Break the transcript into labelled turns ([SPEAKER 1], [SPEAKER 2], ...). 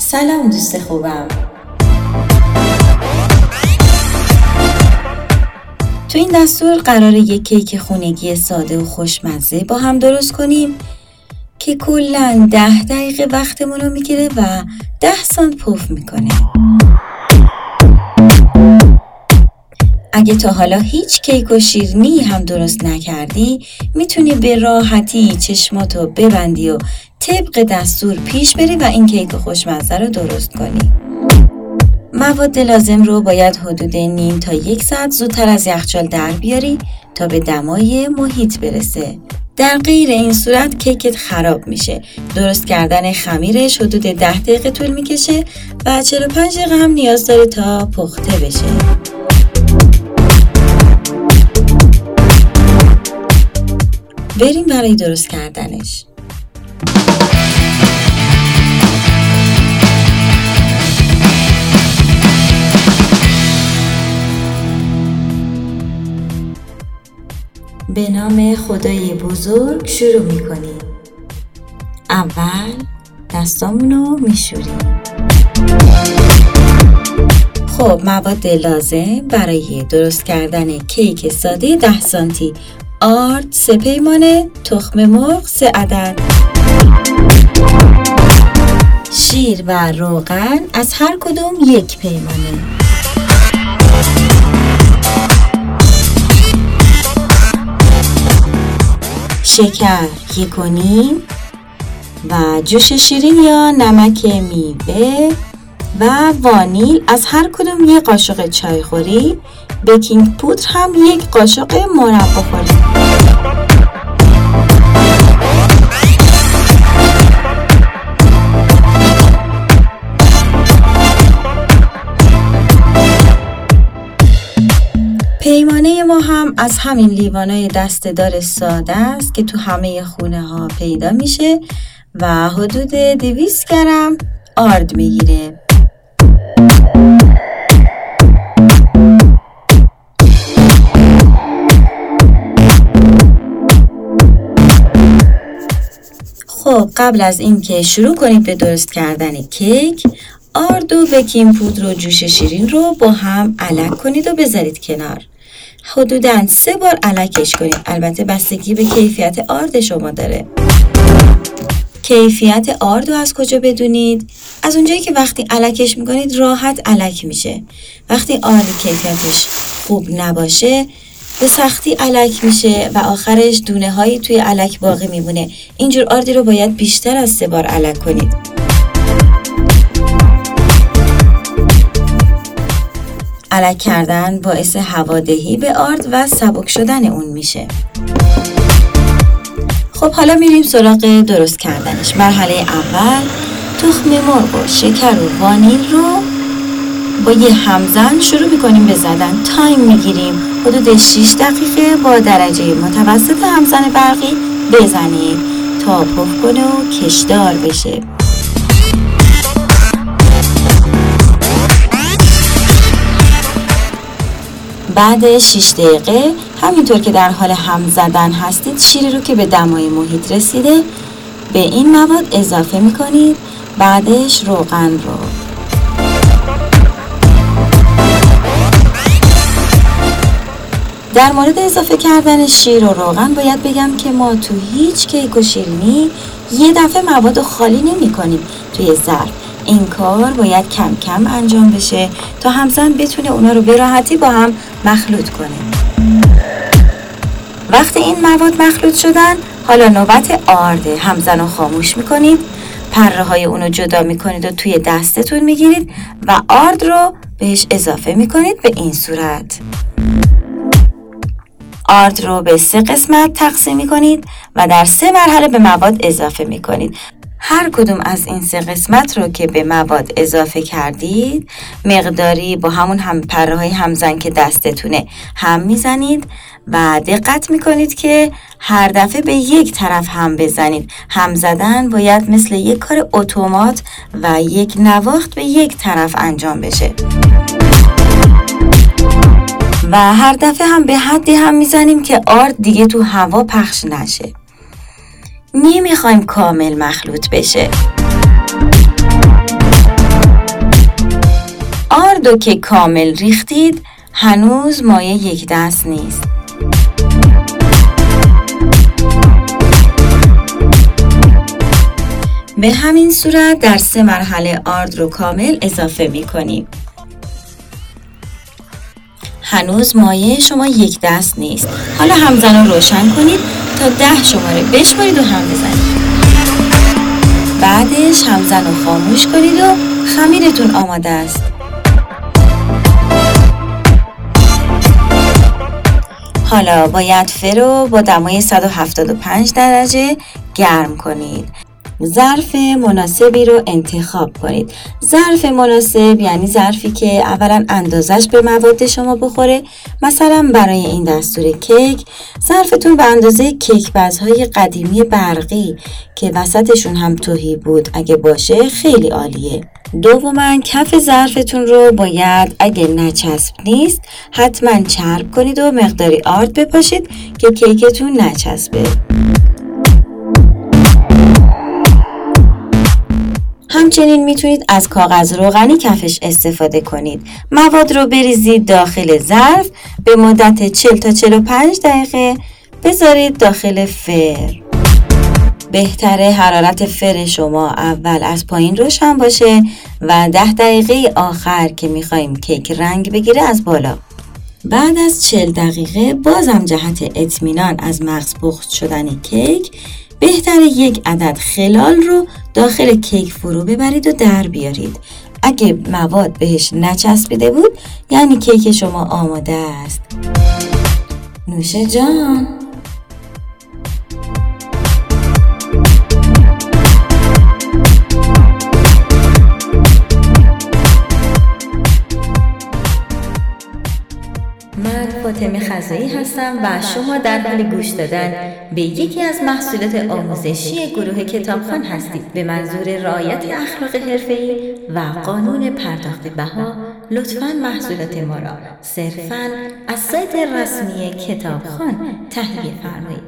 [SPEAKER 1] سلام دوست خوبم. تو این دستور قراره یک کیک خونگی ساده و خوشمزه با هم درست کنیم که کلاً 10 دقیقه وقتمون رو میگیره و 10 سانت پف میکنه. اگه تا حالا هیچ کیک و شیرینی هم درست نکردی، میتونی به راحتی چشماتو ببندی و طبق دستور پیش بری و این کیک خوشمزه رو درست کنی. مواد لازم رو باید حدود نیم تا 1 ساعت زودتر از یخچال در بیاری تا به دمای محیط برسه. در غیر این صورت کیکت خراب میشه. درست کردن خمیرش حدود 10 دقیقه طول میکشه و 45 دقیقه هم نیاز داره تا پخته بشه. بریم برای درست کردنش. به نام خدای بزرگ شروع میکنیم. اول دستامونو میشوریم. خب مواد لازم برای درست کردن کیک ساده 10 سانتی: آرد 3 پیمانه، تخم مرغ 3 عدد، شیر و روغن از هر کدوم 1 پیمانه، شکر 1.5 و جوش شیرین یا نمک میوه و وانیل از هر کدوم 1 قاشق چایخوری، بیکینگ پودر هم 1 قاشق مربا خوری. پیمانه ما هم از همین لیوانای دسته‌دار ساده است که تو همه خونه ها پیدا میشه و حدود 200 گرم آرد میگیره. خب قبل از اینکه شروع کنید به درست کردن کیک، آرد و بیکینگ پودر و جوش شیرین رو با هم الک کنید و بذارید کنار. حدوداً 3 بار الکش کنید. البته بستگی به کیفیت آرد شما داره. کیفیت آرد رو از کجا بدونید؟ از اونجایی که وقتی الکش میکنید راحت الک میشه. وقتی آرد کیفیتش خوب نباشه به سختی الک میشه و آخرش دونه هایی توی الک باقی میمونه. اینجور آردی رو باید بیشتر از 3 بار الک کنید. الک کردن باعث هوادهی به آرد و سبک شدن اون میشه. خب حالا میریم سراغ درست کردنش. مرحله اول تخم مرغ و شکر و وانیل رو با یه همزن شروع میکنیم به زدن. تایم میگیریم. حدود 6 دقیقه با درجه متوسط همزن برقی بزنید تا پف کنه و کشدار بشه. بعد 6 دقیقه همینطور که در حال هم زدن هستید، شیر رو که به دمای محیط رسیده به این مواد اضافه میکنید. بعدش روغن رو. در مورد اضافه کردن شیر و روغن باید بگم که ما تو هیچ کیک و شیرینی یه دفعه مواد خالی نمی کنیم توی ظرف. این کار باید کم کم انجام بشه تا همزن بتونه اونا رو به راحتی با هم مخلوط کنه. وقتی این مواد مخلوط شدن، حالا نوبت آرده. همزن رو خاموش میکنید، پره های اونو جدا میکنید و توی دستتون میگیرید و آرد رو بهش اضافه میکنید به این صورت. آرد رو به 3 قسمت تقسیم میکنید و در 3 مرحله به مواد اضافه میکنید. هر کدوم از این 3 قسمت رو که به مواد اضافه کردید مقداری با همون پره های همزن که دستتونه هم میزنید و دقت میکنید که هر دفعه به یک طرف هم بزنید. هم زدن باید مثل یک کار اتومات و یک نواخت به یک طرف انجام بشه و هر دفعه هم به حدی هم میزنیم که آرد دیگه تو هوا پخش نشه. نمیخوایم کامل مخلوط بشه. آردو که کامل ریختید هنوز مایه یک دست نیست. به همین صورت در 3 مرحله آرد رو کامل اضافه می کنیم. هنوز مایه شما یک دست نیست. حالا همزن رو روشن کنید تا 10 شماره بشمارید و هم بزنید. بعدش همزن رو خاموش کنید و خمیرتون آماده است. حالا باید فر رو با دمای 175 درجه گرم کنید. ظرف مناسبی رو انتخاب کنید. ظرف مناسب یعنی ظرفی که اولا اندازش به مواد شما بخوره. مثلا برای این دستور کیک ظرفتون به اندازه کیک بزهای قدیمی برقی که وسطشون هم تهی بود اگه باشه خیلی عالیه. دوما کف ظرفتون رو باید اگه نچسب نیست حتما چرب کنید و مقداری آرد بپاشید که کیکتون نچسبه. همچنین میتونید از کاغذ روغنی کفش استفاده کنید. مواد رو بریزید داخل ظرف، به مدت 40 تا 45 دقیقه بذارید داخل فر. بهتره حرارت فر شما اول از پایین روشن باشه و 10 دقیقه آخر که میخوایم کیک رنگ بگیره از بالا. بعد از 40 دقیقه بازم جهت اطمینان از مغز پخت شدن کیک بهتره 1 عدد خلال رو داخل کیک فرو ببرید و در بیارید. اگه مواد بهش نچسبیده بود یعنی کیک شما آماده است. نوش جان. من فاطمه خزایی هستم و شما در حال گوش دادن به یکی از محصولات آموزشی گروه کتابخوان هستید. به منظور رعایت اخلاق حرفه‌ای و قانون پرداخت بها لطفاً محصولات ما را صرفاً از سایت رسمی کتابخوان تهیه فرمایید.